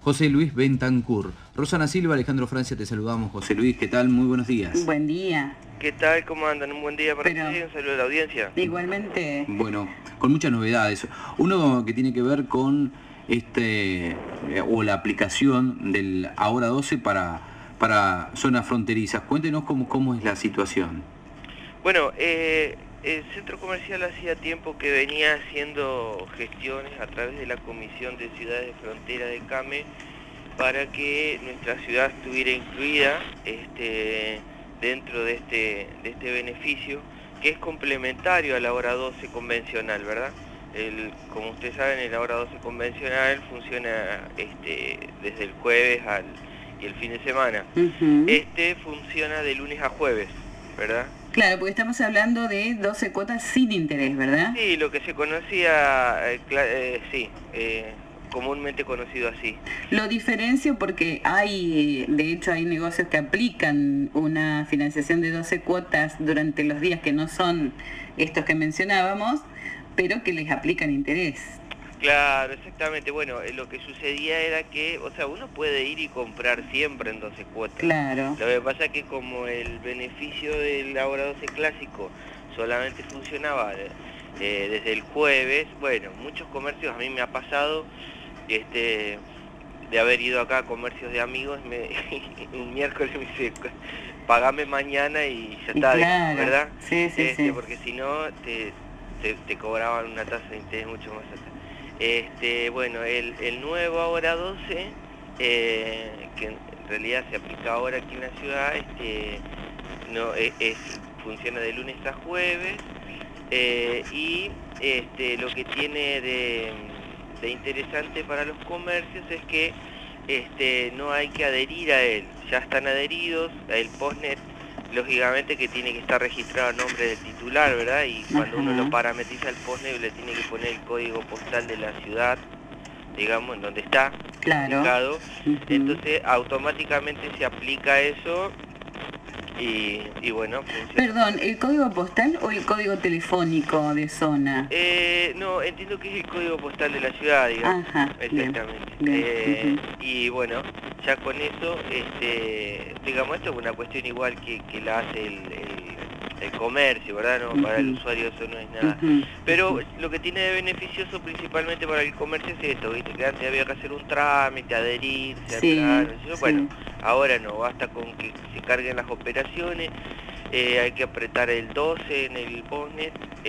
José Luis Bentancur. Rosana Silva, Alejandro Francia, te saludamos. José Luis, ¿qué tal? Muy buenos días. Buen día. ¿Qué tal? ¿Cómo andan? Un buen día para ustedes, un saludo a la audiencia. Igualmente. Bueno, con muchas novedades. Uno que tiene que ver con o la aplicación del Ahora 12 para zonas fronterizas. Cuéntenos cómo es la situación. Bueno, el centro comercial hacía tiempo que venía haciendo gestiones a través de la Comisión de Ciudades de Frontera de CAME para que nuestra ciudad estuviera incluida dentro de este beneficio, que es complementario a la hora 12 convencional, ¿verdad? Como ustedes saben, el hora 12 convencional funciona desde el jueves y el fin de semana. Funciona de lunes a jueves, ¿verdad? Claro, porque estamos hablando de 12 cuotas sin interés, ¿verdad? Sí, lo que se conocía, comúnmente conocido así. Lo diferencio porque de hecho hay negocios que aplican una financiación de 12 cuotas durante los días que no son estos que mencionábamos, pero que les aplican interés. Claro, exactamente. Bueno, lo que sucedía era que, uno puede ir y comprar siempre en 12 cuotas. Claro. Lo que pasa es que como el beneficio del Ahora 12 clásico solamente funcionaba desde el jueves, bueno, muchos comercios, a mí me ha pasado, de haber ido acá a comercios de amigos, un miércoles me dice, pagame mañana y ya está, claro. ¿verdad? Sí. Porque si no, te cobraban una tasa de interés mucho más alta. Bueno, el nuevo Ahora 12, que en realidad se aplica ahora aquí en la ciudad, funciona de lunes a jueves, y lo que tiene de interesante para los comercios es que no hay que adherir a él, ya están adheridos, el postnet lógicamente que tiene que estar registrado a nombre del titular, ¿verdad? Y cuando uno lo parametriza el postnet le tiene que poner el código postal de la ciudad, digamos, en donde está ubicado. Entonces automáticamente se aplica eso y bueno, funciona. Perdón, ¿el código postal o el código telefónico de zona? No, entiendo que es el código postal de la ciudad, digamos. Ajá, exactamente. Bien. Y bueno, ya con eso, digamos, esto es una cuestión igual que la hace el comercio, ¿verdad? No, para el usuario eso no es nada. Pero lo que tiene de beneficioso principalmente para el comercio es esto, ¿viste? Que antes había que hacer un trámite, adherirse, bueno, ahora no, basta con que se carguen las operaciones, hay que apretar el 12 en el postnet,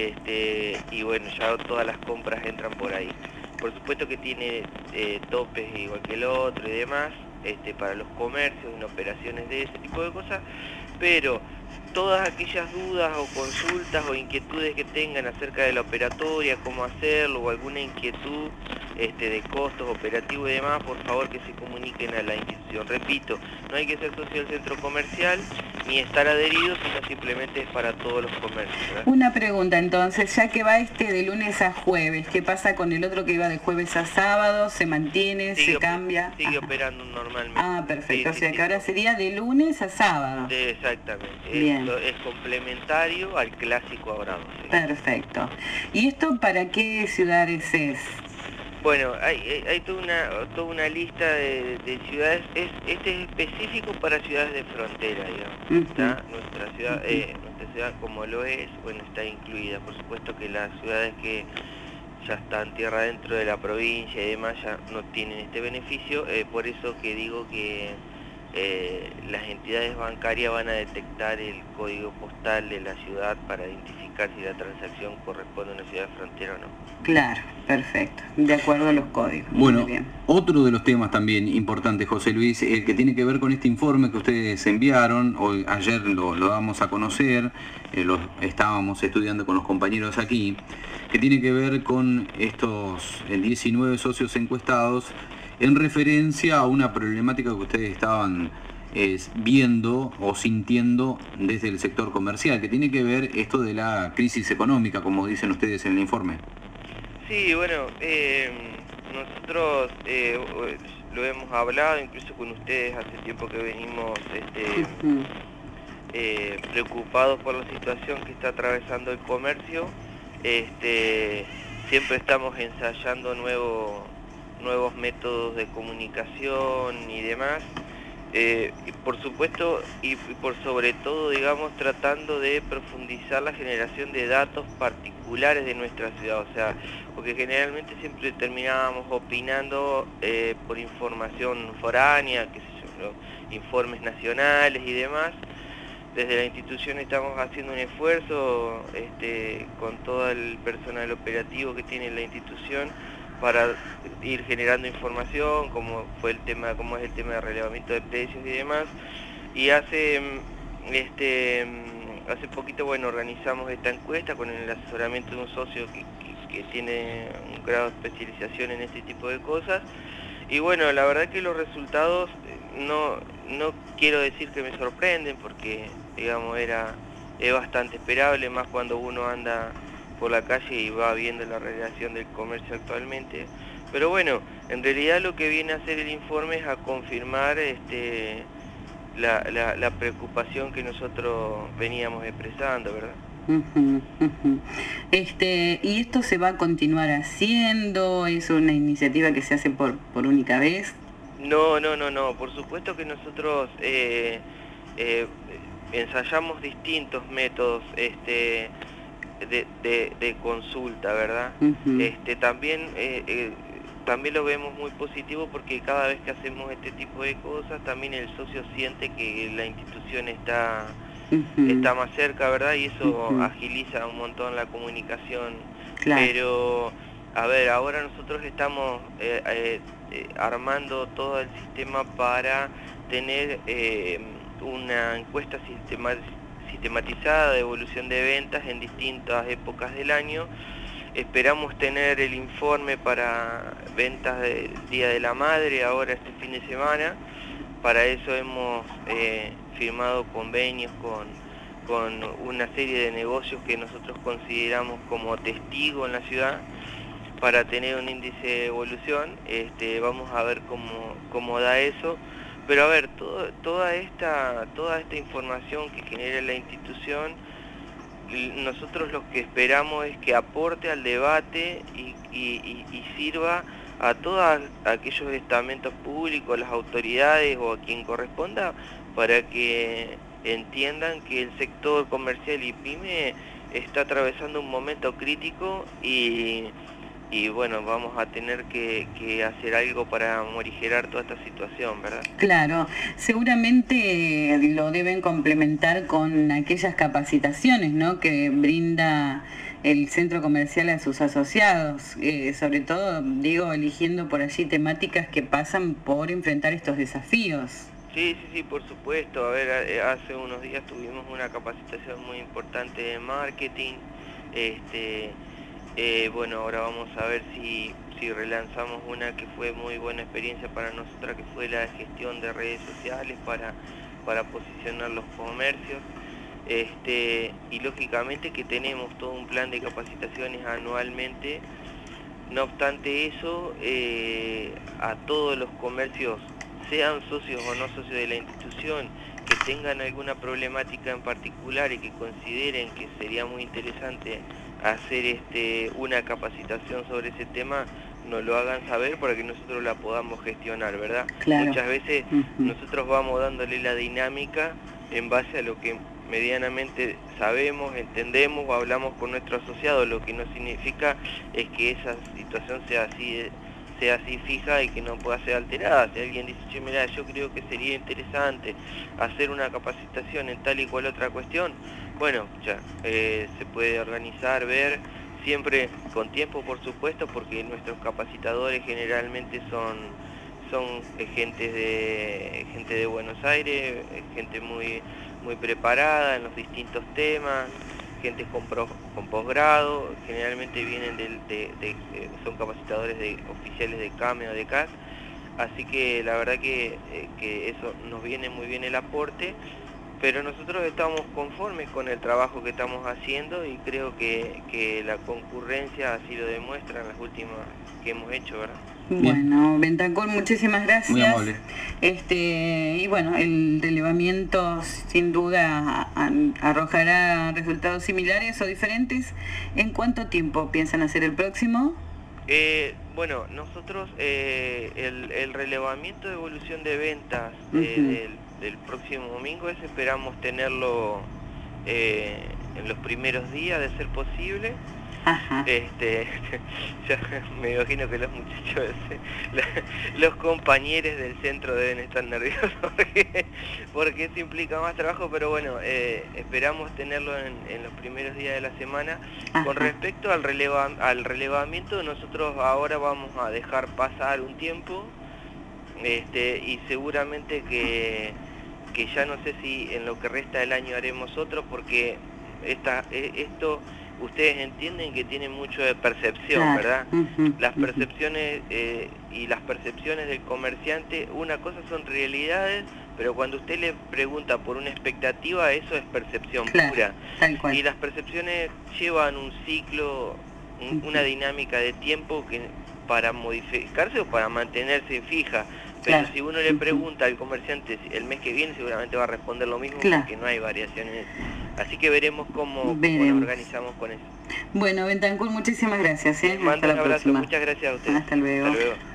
y bueno, ya todas las compras entran por ahí. Por supuesto que tiene topes igual que el otro y demás, para los comercios, en operaciones de ese tipo de cosas, pero todas aquellas dudas o consultas o inquietudes que tengan acerca de la operatoria, cómo hacerlo, o alguna inquietud de costos operativos y demás, por favor que se comuniquen a la institución. Repito, no hay que ser socio del centro comercial ni estar adherido, sino simplemente es para todos los comercios, ¿verdad? Una pregunta entonces, ya que va de lunes a jueves, ¿qué pasa con el otro que iba de jueves a sábado? ¿Se mantiene? ¿Se cambia? Sigue operando normalmente. Ah, perfecto, o sea que ahora sería de lunes a sábado. Exactamente. Bien. Es complementario al clásico Ahora 12. Perfecto. ¿Y esto para qué ciudades es? Bueno, hay toda una lista de ciudades, este es específico para ciudades de frontera, digamos. Nuestra ciudad como lo es, bueno, está incluida. Por supuesto que las ciudades que ya están tierra dentro de la provincia y demás ya no tienen este beneficio, por eso que digo que las entidades bancarias van a detectar el código postal de la ciudad para identificar si la transacción corresponde a una ciudad de frontera o no. Claro, perfecto, de acuerdo a los códigos. Bueno, bien. Otro de los temas también importantes, José Luis, el que tiene que ver con este informe que ustedes enviaron, ayer lo damos a conocer, lo estábamos estudiando con los compañeros aquí, que tiene que ver con estos 19 socios encuestados, en referencia a una problemática que ustedes estaban viendo o sintiendo desde el sector comercial, que tiene que ver esto de la crisis económica, como dicen ustedes en el informe. Sí, bueno, nosotros lo hemos hablado incluso con ustedes hace tiempo que venimos preocupados por la situación que está atravesando el comercio. Siempre estamos ensayando nuevos métodos de comunicación y demás. Y por supuesto y por sobre todo, digamos, tratando de profundizar la generación de datos particulares de nuestra ciudad, o sea, porque generalmente siempre terminábamos opinando por información foránea, qué sé yo, ¿no? Informes nacionales y demás. Desde la institución estamos haciendo un esfuerzo con todo el personal operativo que tiene la institución para ir generando información, como es el tema de relevamiento de precios y demás. Y hace poquito, bueno, organizamos esta encuesta con el asesoramiento de un socio que tiene un grado de especialización en este tipo de cosas. Y bueno, la verdad que los resultados no quiero decir que me sorprenden, porque digamos es bastante esperable, más cuando uno anda por la calle y va viendo la relación del comercio actualmente. Pero bueno, en realidad lo que viene a hacer el informe es a confirmar la preocupación que nosotros veníamos expresando, ¿verdad? ¿Y esto se va a continuar haciendo? ¿Es una iniciativa que se hace por única vez? No, por supuesto que nosotros ensayamos distintos métodos de consulta, ¿verdad? También lo vemos muy positivo, porque cada vez que hacemos este tipo de cosas también el socio siente que la institución está más cerca, ¿verdad? Y eso agiliza un montón la comunicación. Claro. Pero, a ver, ahora nosotros estamos armando todo el sistema para tener una encuesta sistematizada de evolución de ventas en distintas épocas del año. Esperamos tener el informe para ventas del Día de la Madre ahora este fin de semana. Para eso hemos firmado convenios con una serie de negocios que nosotros consideramos como testigo en la ciudad, para tener un índice de evolución. Vamos a ver cómo da eso. Pero a ver, toda esta información que genera la institución, nosotros lo que esperamos es que aporte al debate y sirva a todos aquellos estamentos públicos, las autoridades o a quien corresponda, para que entiendan que el sector comercial y pyme está atravesando un momento crítico y bueno, vamos a tener que hacer algo para morigerar toda esta situación, ¿verdad? Claro, seguramente lo deben complementar con aquellas capacitaciones, ¿no?, que brinda el centro comercial a sus asociados, sobre todo, digo, eligiendo por allí temáticas que pasan por enfrentar estos desafíos. Sí, por supuesto. A ver, hace unos días tuvimos una capacitación muy importante de marketing. Bueno, ahora vamos a ver si relanzamos una que fue muy buena experiencia para nosotras, que fue la gestión de redes sociales para posicionar los comercios. Y lógicamente que tenemos todo un plan de capacitaciones anualmente. No obstante eso, a todos los comercios, sean socios o no socios de la institución, que tengan alguna problemática en particular y que consideren que sería muy interesante hacer una capacitación sobre ese tema, nos lo hagan saber para que nosotros la podamos gestionar, ¿verdad? Claro. Muchas veces nosotros vamos dándole la dinámica en base a lo que medianamente sabemos, entendemos o hablamos con nuestro asociado, lo que no significa es que esa situación sea así fija y que no pueda ser alterada. Si alguien dice, che, mirá, yo creo que sería interesante hacer una capacitación en tal y cual otra cuestión, bueno, ya se puede organizar, ver, siempre con tiempo, por supuesto, porque nuestros capacitadores generalmente son gente de Buenos Aires, gente muy preparada en los distintos temas, gente con posgrado, generalmente vienen son capacitadores oficiales de CAME o de CAS, así que la verdad que eso nos viene muy bien el aporte, pero nosotros estamos conformes con el trabajo que estamos haciendo y creo que la concurrencia así lo demuestra en las últimas que hemos hecho, ¿verdad? Bueno, Bentancur, muchísimas gracias. Muy amable. Y bueno, el relevamiento sin duda arrojará resultados similares o diferentes. ¿En cuánto tiempo piensan hacer el próximo? Bueno, nosotros el relevamiento de evolución de ventas del próximo domingo esperamos tenerlo en los primeros días, de ser posible. Ajá. Ya me imagino que los muchachos, los compañeros del centro deben estar nerviosos porque eso implica más trabajo, pero bueno, esperamos tenerlo en los primeros días de la semana. Ajá. Con respecto al relevamiento, nosotros ahora vamos a dejar pasar un tiempo, y seguramente que ya no sé si en lo que resta del año haremos otro, porque esto ustedes entienden que tiene mucho de percepción, claro, ¿verdad? Las percepciones y las percepciones del comerciante, una cosa son realidades, pero cuando usted le pregunta por una expectativa, eso es percepción, claro, pura. Tal cual. Y las percepciones llevan un ciclo, una dinámica de tiempo que para modificarse o para mantenerse fija. Pero claro, si uno le pregunta al comerciante el mes que viene, seguramente va a responder lo mismo, claro, porque no hay variaciones. Así que veremos cómo nos organizamos con eso. Bueno, Bentancur, muchísimas gracias. Mando un abrazo, muchas gracias a ustedes. Hasta luego. Hasta luego.